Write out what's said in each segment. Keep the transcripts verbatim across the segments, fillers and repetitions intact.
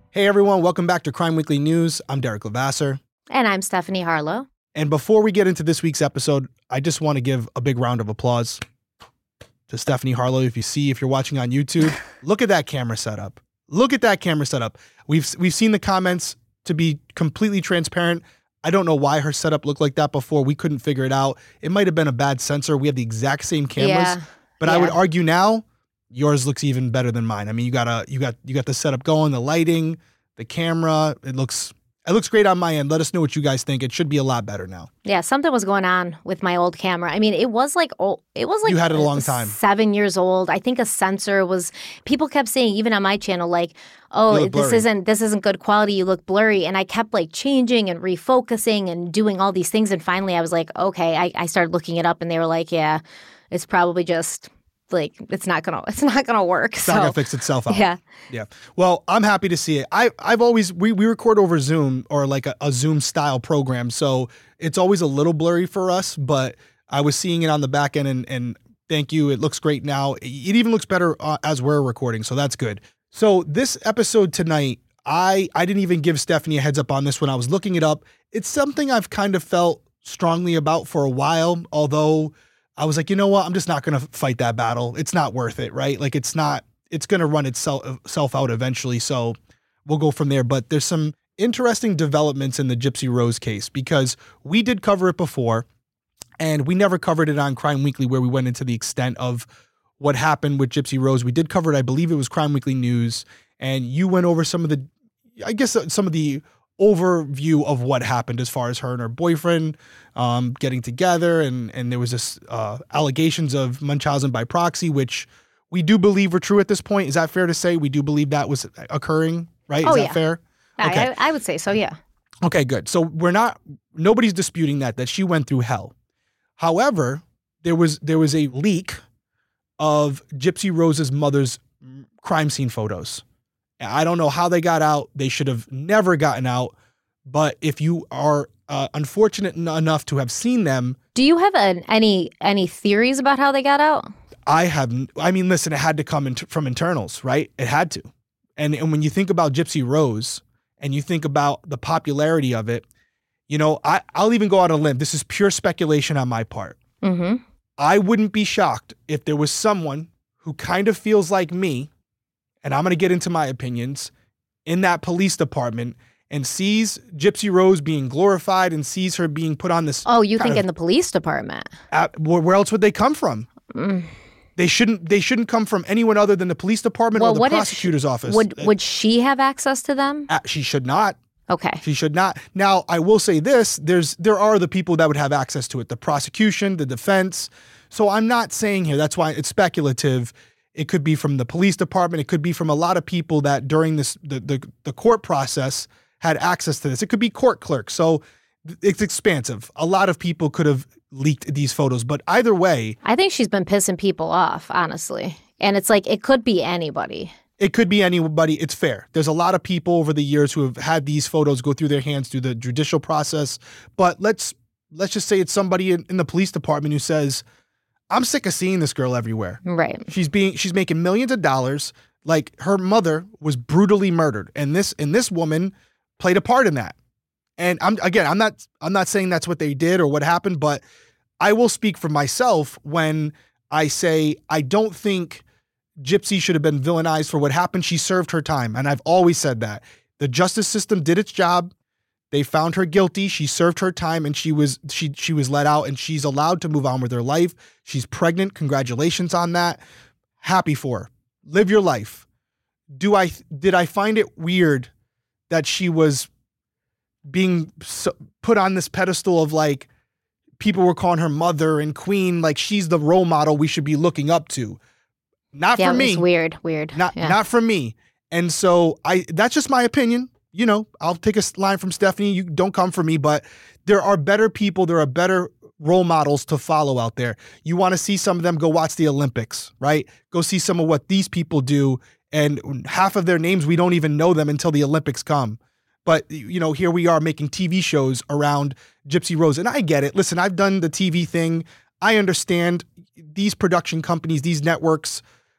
Hey everyone, welcome back to Crime Weekly News. I'm Derek Levasseur. And I'm Stephanie Harlow. And before we get into this week's episode, I just want to give a big round of applause to Stephanie Harlow. If you see, if you're watching on YouTube, look at that camera setup. Look at that camera setup. We've we've seen the comments. To be completely transparent, I don't know why her setup looked like that before. We couldn't figure it out. It might have been a bad sensor. We have the exact same cameras, Yeah. but Yeah. I would argue now yours looks even better than mine. I mean, you got a you got you got the setup going, the lighting, the camera. It looks it looks great on my end. Let us know what you guys think. It should be a lot better now. Yeah, something was going on with my old camera. I mean, it was like old. It was like You had it a long time. Seven years old. I think a sensor was. People kept saying, even on my channel, like, "Oh, You look this blurry. isn't this isn't good quality. You look blurry." And I kept like changing and refocusing and doing all these things. And finally, I was like, "Okay." I, I started looking it up, and they were like, "Yeah, it's probably just." Like it's not gonna, it's not gonna work. It's so not gonna fix itself out. yeah, Yeah. Well, I'm happy to see it. I, I've always, we, we record over Zoom or like a, a Zoom style program. So it's always a little blurry for us, but I was seeing it on the back end and, and thank you. It looks great now. It even looks better uh, as we're recording. So that's good. So this episode tonight, I, I didn't even give Stephanie a heads up on this when I was looking it up. It's something I've kind of felt strongly about for a while, although I was like, you know what? I'm just not going to fight that battle. It's not worth it, right? Like it's not, it's going to run itself self out eventually. So we'll go from there. But there's some interesting developments in the Gypsy Rose case because we did cover it before and we never covered it on Crime Weekly where we went into the extent of what happened with Gypsy Rose. We did cover it. I believe it was Crime Weekly News. And you went over some of the, I guess some of the overview of what happened as far as her and her boyfriend um, getting together. And, and there was this uh, allegations of Munchausen by proxy, which we do believe were true at this point. Is that fair to say? We do believe that was occurring, right? Oh, Is that yeah. fair? Okay. I, I would say so. Yeah. Okay, good. So we're not, nobody's disputing that, that she went through hell. However, there was, there was a leak of Gypsy Rose's mother's crime scene photos. I don't know how they got out. They should have never gotten out. But if you are uh, unfortunate en- enough to have seen them, Do you have an, any any theories about how they got out? I have, I mean, listen, it had to come in from internals, right? It had to. And, and when you think about Gypsy Rose and you think about the popularity of it, you know, I, I'll even go out on a limb. This is pure speculation on my part. Mm-hmm. I wouldn't be shocked if there was someone who kind of feels like me, and I'm going to get into my opinions, in that police department and sees Gypsy Rose being glorified and sees her being put on this. Oh, you kind think of- in the police department? Uh, where, where else would they come from? Mm. They shouldn't. They shouldn't come from anyone other than the police department Well, or the what if prosecutor's office. Would Uh, would she have access to them? uh, she should not. Okay. She should not. Now, I will say this: there's there are the people that would have access to it, the prosecution, the defense. So I'm not saying here. That's why it's speculative. It could be from the police department. It could be from a lot of people that during this the the, the court process had access to this. It could be court clerks. So it's expansive. A lot of people could have leaked these photos, but either way, I think she's been pissing people off, honestly. And it's like it could be anybody. it could be anybody. It's fair. There's a lot of people over the years who have had these photos go through their hands through the judicial process. But let's let's just say it's somebody in, in the police department who says, I'm sick of seeing this girl everywhere. Right. She's being she's making millions of dollars. Like her mother was brutally murdered. And this and this woman played a part in that. And I'm again, I'm not I'm not saying that's what they did or what happened, but I will speak for myself when I say I don't think Gypsy should have been villainized for what happened. She served her time. And I've always said that. The justice system did its job. They found her guilty. She served her time and she was she she was let out and she's allowed to move on with her life. She's pregnant. Congratulations on that. Happy for her. Live your life. Do I did I find it weird that she was being so, put on this pedestal of like people were calling her mother and queen, like she's the role model we should be looking up to? Not Yeah, for it me. was weird, weird. Not yeah. not for me. And so I that's just my opinion. You know, I'll take a line from Stephanie. You don't come for me, but there are better people. There are better role models to follow out there. You want to see some of them, go watch the Olympics, right? Go see some of what these people do. And half of their names, we don't even know them until the Olympics come. But, you know, here we are making T V shows around Gypsy Rose. And I get it. Listen, I've done the T V thing. I understand these production companies, these networks,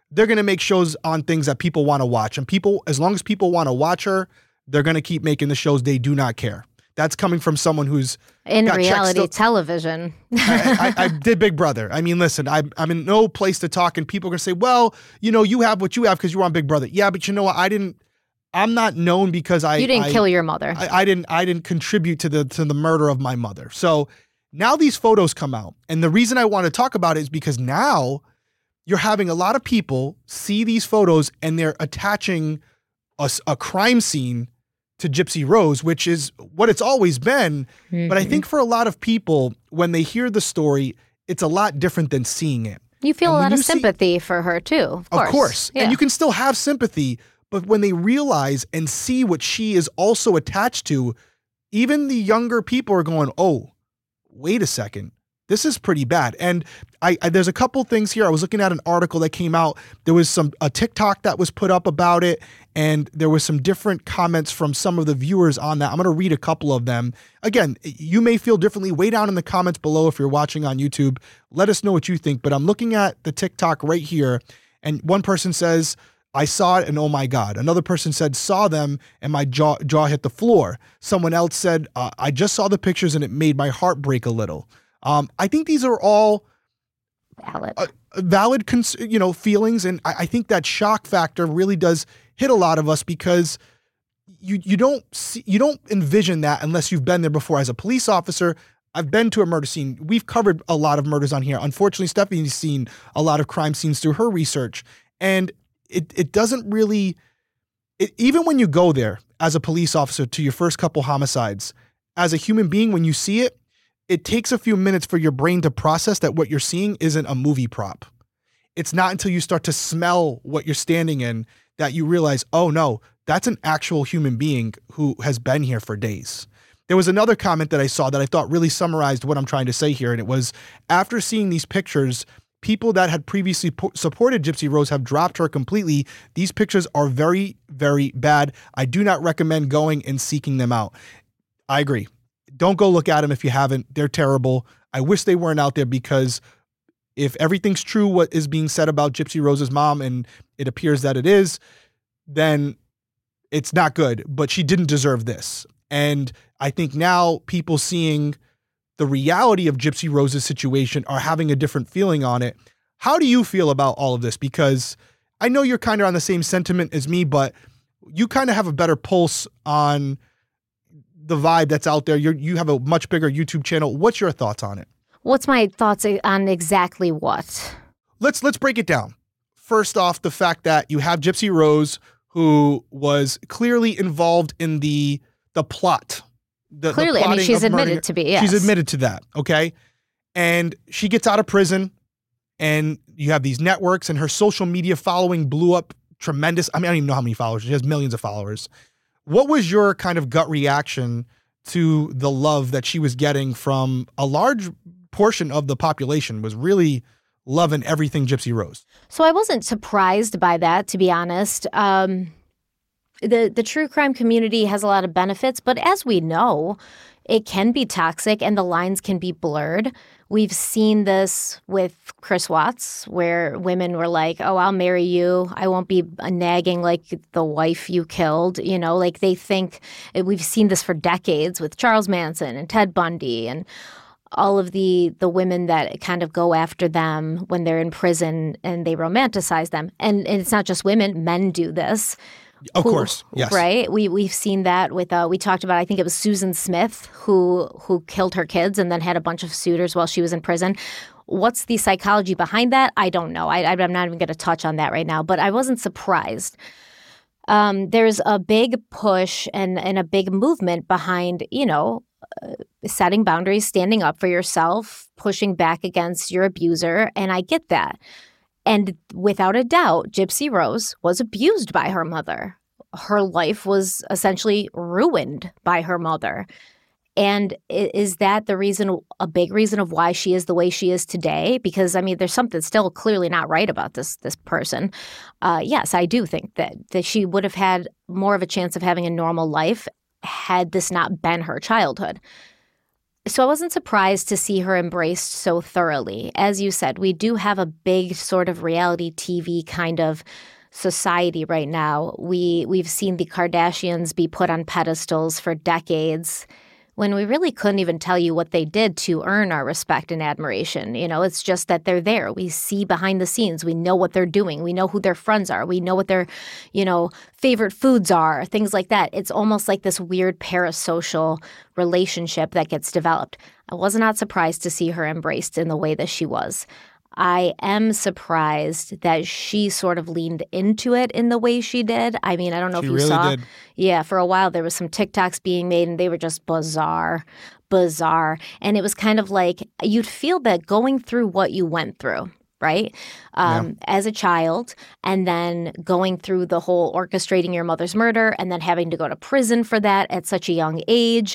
they're going to make shows on things that people want to watch. And people, as long as people want to watch her, they're going to keep making the shows. They do not care. That's coming from someone who's in got reality still- television. I, I, I did Big Brother. I mean, listen, I, I'm in no place to talk, and people are going to say, well, you know, you have what you have because you were on Big Brother. Yeah, but you know what? I didn't, I'm not known because I- You didn't I, kill your mother. I, I didn't, I didn't contribute to the, to the murder of my mother. So now these photos come out. And the reason I want to talk about it is because now you're having a lot of people see these photos and they're attaching a, a crime scene to Gypsy Rose, which is what it's always been. Mm-hmm. But I think for a lot of people, when they hear the story, it's a lot different than seeing it. You feel and a lot of see, sympathy for her too, of course. Of course. Yeah. And you can still have sympathy, but when they realize and see what she is also attached to, even the younger people are going, oh, wait a second. This is pretty bad. And I, I there's a couple things here. I was looking at an article that came out. There was some a TikTok that was put up about it, and there was some different comments from some of the viewers on that. I'm going to read a couple of them. Again, you may feel differently. Way down in the comments below if you're watching on YouTube. Let us know what you think. But I'm looking at the TikTok right here, and one person says, I saw it and oh my God. Another person said, saw them and my jaw jaw hit the floor. Someone else said, uh, I just saw the pictures and it made my heart break a little. Um, I think these are all valid, uh, valid, cons- you know, feelings, and I, I think that shock factor really does hit a lot of us because you you don't see, you don't envision that unless you've been there before. As a police officer, I've been to a murder scene. We've covered a lot of murders on here. Unfortunately, Stephanie's seen a lot of crime scenes through her research, and it it doesn't really, it, even when you go there as a police officer to your first couple homicides, as a human being, when you see it. It takes a few minutes for your brain to process that what you're seeing isn't a movie prop. It's not until you start to smell what you're standing in that you realize, oh no, that's an actual human being who has been here for days. There was another comment that I saw that I thought really summarized what I'm trying to say here. And it was, after seeing these pictures, people that had previously po- supported Gypsy Rose have dropped her completely. These pictures are very, very bad. I do not recommend going and seeking them out. I agree. Don't go look at them if you haven't. They're terrible. I wish they weren't out there because if everything's true, what is being said about Gypsy Rose's mom, and it appears that it is, then it's not good. But she didn't deserve this. And I think now people seeing the reality of Gypsy Rose's situation are having a different feeling on it. How do you feel about all of this? Because I know you're kind of on the same sentiment as me, but you kind of have a better pulse on the vibe that's out there. You're, you have a much bigger YouTube channel. What's your thoughts on it? What's my thoughts on exactly what? Let's let's break it down. First off, the fact that you have Gypsy Rose, who was clearly involved in the the plot. The, clearly, the I mean, she's admitted to be. Yes. She's admitted to that. Okay, and she gets out of prison, and you have these networks, and her social media following blew up tremendous. I mean, I don't even know how many followers. She has millions of followers. What was your kind of gut reaction to the love that she was getting from a large portion of the population? Was really loving everything Gypsy Rose? So I wasn't surprised by that, to be honest. Um, the the true crime community has a lot of benefits, but as we know, it can be toxic and the lines can be blurred. We've seen this with Chris Watts, where women were like, oh, I'll marry you. I won't be nagging like the wife you killed. You know, like they think, we've seen this for decades with Charles Manson and Ted Bundy and all of the the women that kind of go after them when they're in prison and they romanticize them. And, and it's not just women, men do this. Of who, course, yes. Right? We, we've seen that with, uh, we talked about, I think it was Susan Smith who who killed her kids and then had a bunch of suitors while she was in prison. What's the psychology behind that? I don't know. I, I'm not even going to touch on that right now, but I wasn't surprised. Um, there's a big push and, and a big movement behind, you know, uh, setting boundaries, standing up for yourself, pushing back against your abuser, and I get that. And without a doubt, Gypsy Rose was abused by her mother. Her life was essentially ruined by her mother. And is that the reason, a big reason of why she is the way she is today? Because, I mean, there's something still clearly not right about this this person. Uh, yes, I do think that, that she would have had more of a chance of having a normal life had this not been her childhood. So I wasn't surprised to see her embraced so thoroughly. As you said, we do have a big sort of reality T V kind of society right now. We we've seen the Kardashians be put on pedestals for decades when we really couldn't even tell you what they did to earn our respect and admiration. You know, it's just that they're there. We see behind the scenes. We know what they're doing. We know who their friends are. We know what their, you know, favorite foods are, things like that. It's almost like this weird parasocial relationship that gets developed. I was not surprised to see her embraced in the way that she was. I am surprised that she sort of leaned into it in the way she did. I mean, I don't know She if you really saw. did. Yeah, for a while there was some TikToks being made and they were just bizarre, bizarre. And it was kind of like you'd feel that going through what you went through, right? Um, Yeah. As a child, and then going through the whole orchestrating your mother's murder and then having to go to prison for that at such a young age.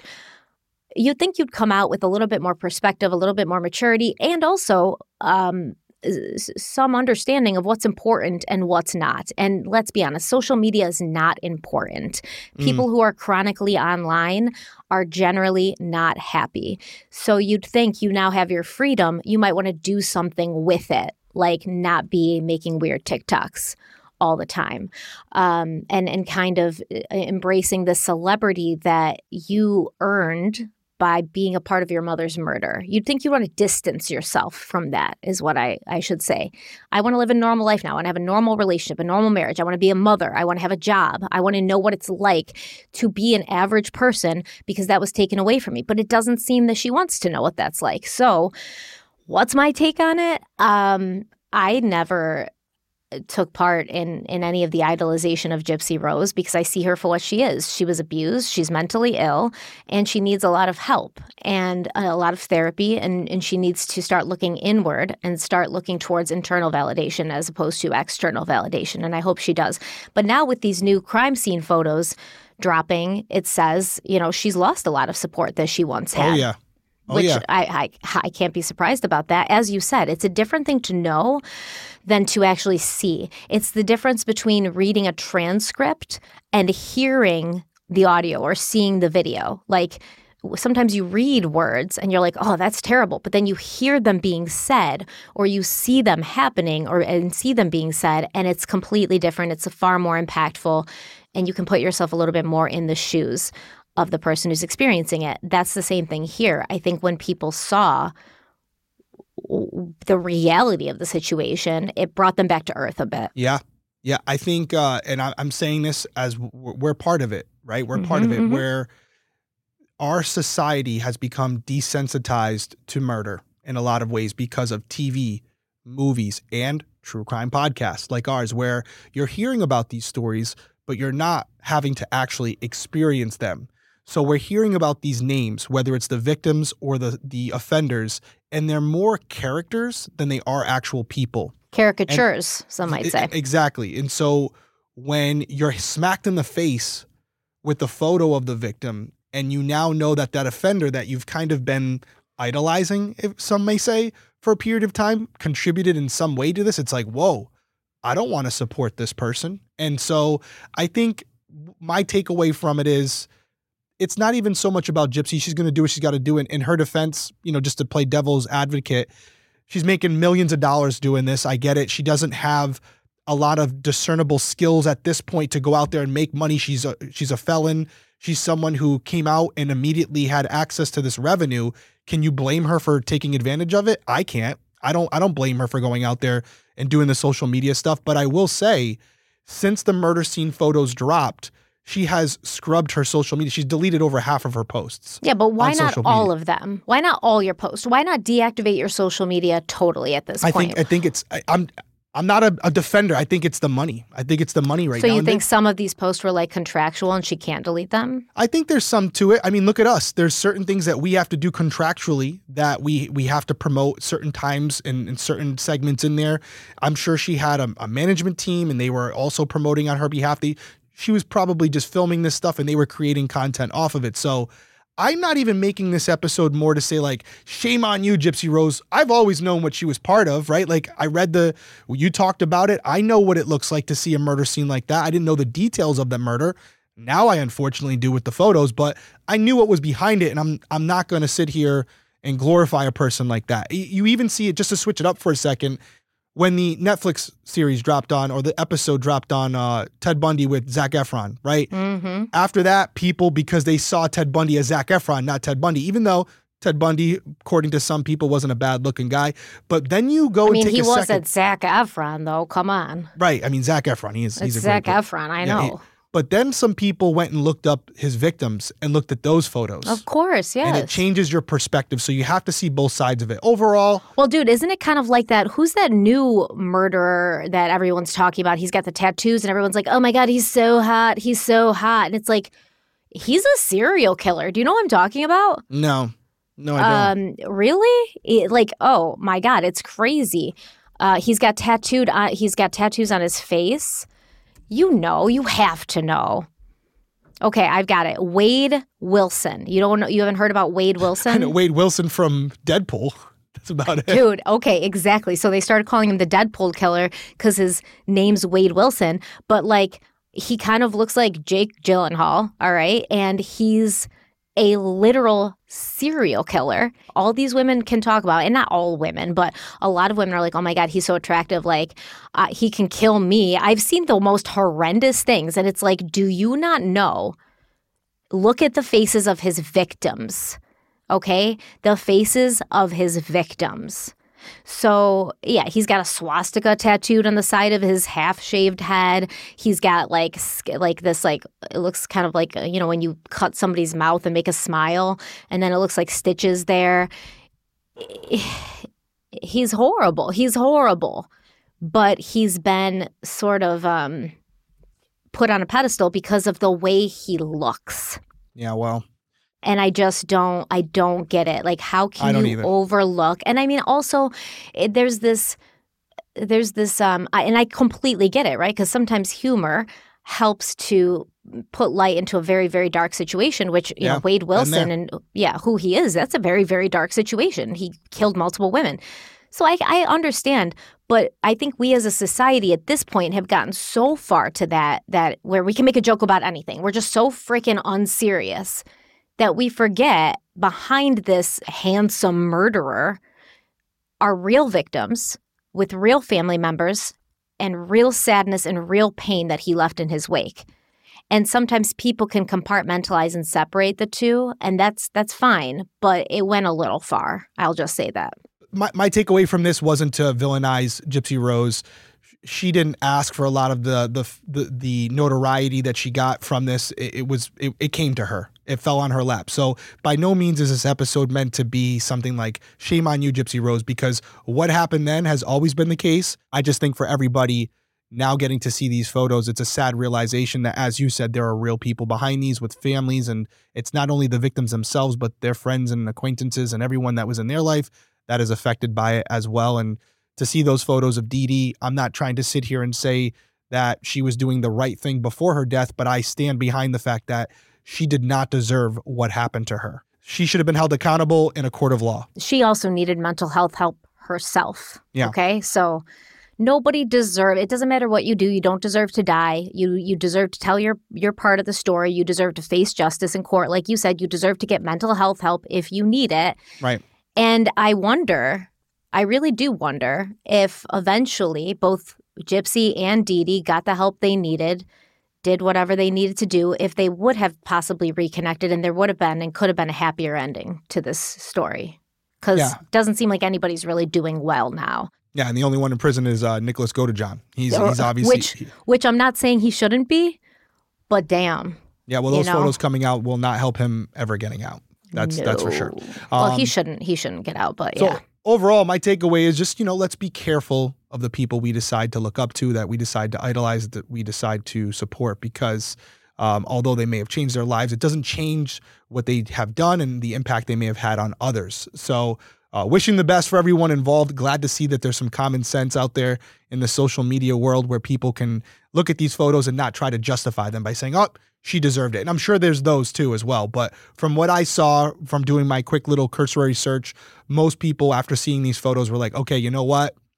You'd think you'd come out with a little bit more perspective, a little bit more maturity, and also um, s- some understanding of what's important and what's not. And let's be honest, social media is not important. People who are chronically online are generally not happy. So you'd think you now have your freedom. You might want to do something with it, like not be making weird TikToks all the time, um, and, and kind of embracing the celebrity that you earned by being a part of your mother's murder. You'd think you want to distance yourself from that, is what I, I should say. I want to live a normal life now. I want to have a normal relationship, a normal marriage. I want to be a mother. I want to have a job. I want to know what it's like to be an average person because that was taken away from me. But it doesn't seem that she wants to know what that's like. So what's my take on it? Um, I never took part in in any of the idolization of Gypsy Rose because I see her for what she is. She was abused, she's mentally ill, and she needs a lot of help and a lot of therapy, and, and she needs to start looking inward and start looking towards internal validation as opposed to external validation, and I hope she does. But now with these new crime scene photos dropping, it says, you know, she's lost a lot of support that she once had. Oh, yeah. Oh, Which yeah. I, I I can't be surprised about that. As you said, it's a different thing to know than to actually see. It's the difference between reading a transcript and hearing the audio or seeing the video. Like sometimes you read words and you're like, oh, that's terrible. But then you hear them being said or you see them happening or and see them being said, and it's completely different. It's far more impactful, and you can put yourself a little bit more in the shoes of the person who's experiencing it. That's the same thing here. I think when people saw the reality of the situation, it brought them back to earth a bit. Yeah. Yeah. I think, uh, and I, I'm saying this as we're, we're part of it, right? We're part Mhm, of it mhm. where our society has become desensitized to murder in a lot of ways because of T V, movies, and true crime podcasts like ours, where you're hearing about these stories, but you're not having to actually experience them. So we're hearing about these names, whether it's the victims or the, the offenders, and they're more characters than they are actual people. Caricatures, some might E- say. Exactly. And so when you're smacked in the face with the photo of the victim, and you now know that that offender that you've kind of been idolizing, if some may say, for a period of time, contributed in some way to this, it's like, whoa, I don't want to support this person. And so I think my takeaway from it is, it's not even so much about Gypsy. She's going to do what she's got to do. And in her defense, you know, just to play devil's advocate, she's making millions of dollars doing this. I get it. She doesn't have a lot of discernible skills at this point to go out there and make money. She's a, she's a felon. She's someone who came out and immediately had access to this revenue. Can you blame her for taking advantage of it? I can't. I don't, I don't blame her for going out there and doing the social media stuff. But I will say, since the murder scene photos dropped, she has scrubbed her social media. She's deleted over half of her posts. Yeah, but why on not social all media. of them? Why not all your posts? Why not deactivate your social media totally at this I point? think I think it's I, I'm I'm not a, a defender. I think it's the money. I think it's the money right so now. you And think they- some of these posts were like contractual and she can't delete them? I think there's some to it. I mean, look at us. There's certain things that we have to do contractually that we we have to promote certain times and, and certain segments in there. I'm sure she had a, a management team and they were also promoting on her behalf. They, she was probably just filming this stuff and they were creating content off of it. So I'm not even making this episode more to say like, shame on you, Gypsy Rose. I've always known what she was part of, right? Like I read the, you talked about it. I know what it looks like to see a murder scene like that. I didn't know the details of the murder. Now I unfortunately do with the photos, but I knew what was behind it, and I'm I'm not going to sit here and glorify a person like that. You even see it, just to switch it up for a second, when the Netflix series dropped on, or the episode dropped on uh, Ted Bundy with Zac Efron, right? Mm-hmm. After that, people, because they saw Ted Bundy as Zac Efron, not Ted Bundy, even though Ted Bundy, according to some people, wasn't a bad-looking guy. But then you go I and mean, take he a wasn't second. Zac Efron, though. Come on. Right. I mean, Zac Efron, he is, he's It's a great Zac guy. Efron, I Yeah, he- know. But then some people went and looked up his victims and looked at those photos. Of course, yes. And it changes your perspective. So you have to see both sides of it. Overall, Well, dude, isn't it kind of like that? Who's that new murderer that everyone's talking about? He's got the tattoos and everyone's like, oh my God, he's so hot. He's so hot. And it's like, he's a serial killer. Do you know what I'm talking about? no. No, I don't. Um, really? It- like, oh my God, it's crazy. Uh, he's got tattooed on, he's got tattoos on his face. You know, you have to know. Okay, I've got it. Wade Wilson. You don't know, you haven't heard about Wade Wilson? I know Wade Wilson from Deadpool. That's about it. Dude, okay, exactly. So they started calling him the Deadpool killer because his name's Wade Wilson. But like, he kind of looks like Jake Gyllenhaal, all right? And he's a literal serial killer. All these women can talk about, and not all women, but a lot of women are like, oh my God, he's so attractive. Like, uh, he can kill me. I've seen the most horrendous things. And it's like, do you not know? Look at the faces of his victims. Okay? The faces of his victims. So, yeah, he's got a swastika tattooed on the side of his half-shaved head. He's got, like, like this, like, it looks kind of like, you know, when you cut somebody's mouth and make a smile, and then it looks like stitches there. He's horrible. He's horrible. But he's been sort of um, put on a pedestal because of the way he looks. Yeah, well. And I just don't, I don't get it. Like, how I can don't you either. overlook? And I mean, also, it, there's this, there's this, um, I, and I completely get it, right? Because sometimes humor helps to put light into a very, very dark situation, which, you Yeah, know, Wade been Wilson there. and, yeah, who he is, that's a very, very dark situation. He killed multiple women. So I, I understand, but I think we as a society at this point have gotten so far to that, that where we can make a joke about anything. We're just so freaking unserious that we forget behind this handsome murderer are real victims with real family members and real sadness and real pain that he left in his wake. And sometimes people can compartmentalize and separate the two, and that's that's fine, but it went a little far. I'll just say that. My, my takeaway from this wasn't to villainize Gypsy Rose. She didn't ask for a lot of the the the, the notoriety that she got from this. It, it was it, it came to her. It fell on her lap. So by no means is this episode meant to be something like shame on you, Gypsy Rose, because what happened then has always been the case. I just think for everybody now getting to see these photos, it's a sad realization that, as you said, there are real people behind these with families, and it's not only the victims themselves, but their friends and acquaintances and everyone that was in their life that is affected by it as well. And to see those photos of Dee Dee, I'm not trying to sit here and say that she was doing the right thing before her death, but I stand behind the fact that she did not deserve what happened to her. She should have been held accountable in a court of law. She also needed mental health help herself. Yeah. Okay? So nobody deserves, it doesn't matter what you do, you don't deserve to die. You you deserve to tell your, your part of the story. You deserve to face justice in court. Like you said, you deserve to get mental health help if you need it. Right. And I wonder, I really do wonder if eventually both Gypsy and Dee Dee got the help they needed, did whatever they needed to do, if they would have possibly reconnected and there would have been and could have been a happier ending to this story. Because Yeah. it doesn't seem like anybody's really doing well now. Yeah, and the only one in prison is uh, Nicholas Godejohn. He's he's obviously Which, which I'm not saying he shouldn't be, but damn. yeah. Well, you those know? photos coming out will not help him ever getting out. That's that's for sure. No. Well, he Um, shouldn't. He shouldn't get out. But So yeah, overall, my takeaway is just, you know, let's be careful of the people we decide to look up to, that we decide to idolize, that we decide to support, because um, although they may have changed their lives, it doesn't change what they have done and the impact they may have had on others. So uh, wishing the best for everyone involved. Glad to see that there's some common sense out there in the social media world where people can look at these photos and not try to justify them by saying, oh, she deserved it. And I'm sure there's those too as well. But from what I saw from doing my quick little cursory search, most people after seeing these photos were like, okay, you know what?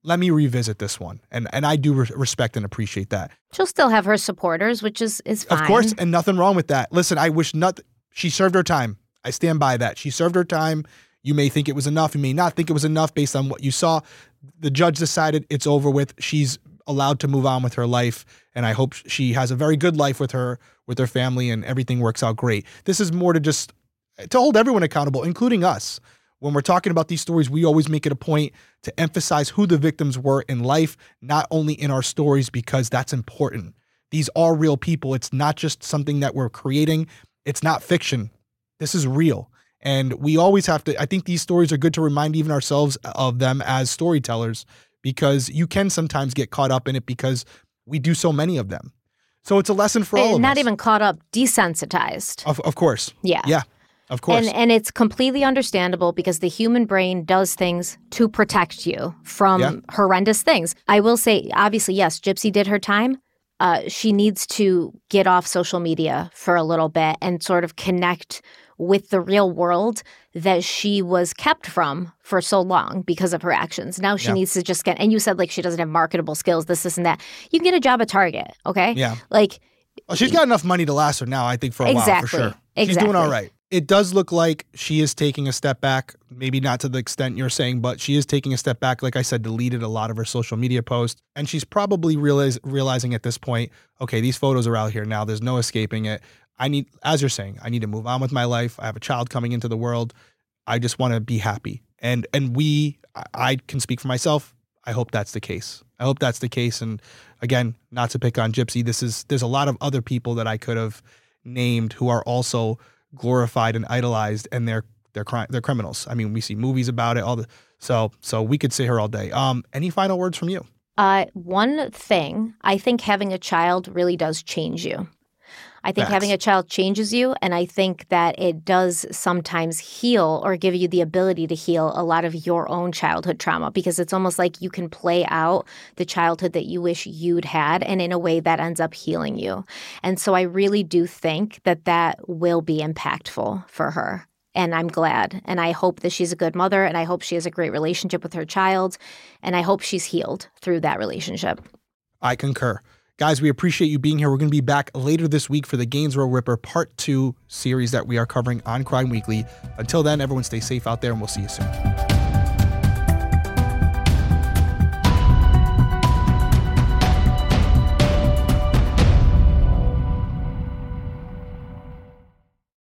let me revisit this one. And and I do re- respect and appreciate that. She'll still have her supporters, which is, is fine. Of course, and nothing wrong with that. Listen, I wish not. She served her time. I stand by that. She served her time. You may think it was enough. You may not think it was enough based on what you saw. The judge decided it's over with. She's allowed to move on with her life, and I hope she has a very good life with her, with her family, and everything works out great. This is more to just to hold everyone accountable, including us. When we're talking about these stories, we always make it a point to emphasize who the victims were in life, not only in our stories, because that's important. These are real people. It's not just something that we're creating. It's not fiction. This is real. And we always have to, I think these stories are good to remind even ourselves of them as storytellers, because you can sometimes get caught up in it because we do so many of them. So it's a lesson for all of us. Not even caught up, desensitized. Of, of course. Yeah. Yeah. Of course. And, and it's completely understandable because the human brain does things to protect you from Yeah. horrendous things. I will say, obviously, yes, Gypsy did her time. Uh, she needs to get off social media for a little bit and sort of connect with the real world that she was kept from for so long because of her actions. Now she Yeah. needs to just get, and you said like she doesn't have marketable skills, this, this, and that. You can get a job at Target, okay? Yeah. Like, Well, she's got enough money to last her now, I think, for a Exactly. while, for sure. She's Exactly. doing all right. It does look like she is taking a step back, maybe not to the extent you're saying, but she is taking a step back. Like I said, deleted a lot of her social media posts. And she's probably realize, realizing at this point, okay, these photos are out here now. There's no escaping it. I need, as you're saying, I need to move on with my life. I have a child coming into the world. I just want to be happy. And and we, I, I can speak for myself. I hope that's the case. I hope that's the case. And again, not to pick on Gypsy, this is, there's a lot of other people that I could have named who are also glorified and idolized, and they're they're cri- they're criminals. I mean, we see movies about it. All the so so we could sit here all day. Um, any final words from you? Uh, one thing, I think having a child really does change you. I think Facts. having a child changes you, and I think that it does sometimes heal or give you the ability to heal a lot of your own childhood trauma, because it's almost like you can play out the childhood that you wish you'd had, and in a way that ends up healing you. And so I really do think that that will be impactful for her. And I'm glad. And I hope that she's a good mother, and I hope she has a great relationship with her child, and I hope she's healed through that relationship. I concur. Guys, we appreciate you being here. We're going to be back later this week for the Gainesville Ripper Part two series that we are covering on Crime Weekly. Until then, everyone stay safe out there, and we'll see you soon.